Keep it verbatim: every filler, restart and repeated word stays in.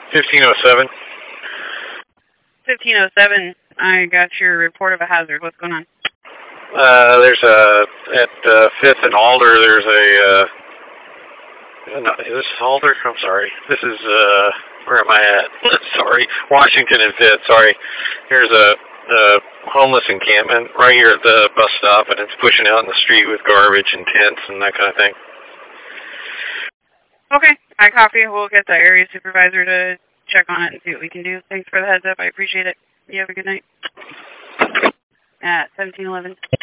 fifteen oh seven. fifteen oh seven, I got your report of a hazard. What's going on? Uh, there's a, at uh, fifth and Alder, there's a, uh, no, is this Alder? I'm sorry. This is, uh, where am I at? Sorry. Washington and fifth, sorry. There's a, a homeless encampment right here at the bus stop, and it's pushing out in the street with garbage and tents and that kind of thing. Okay, I copy. We'll get the area supervisor to check on it and see what we can do. Thanks for the heads up. I appreciate it. You have a good night. At seventeen eleven.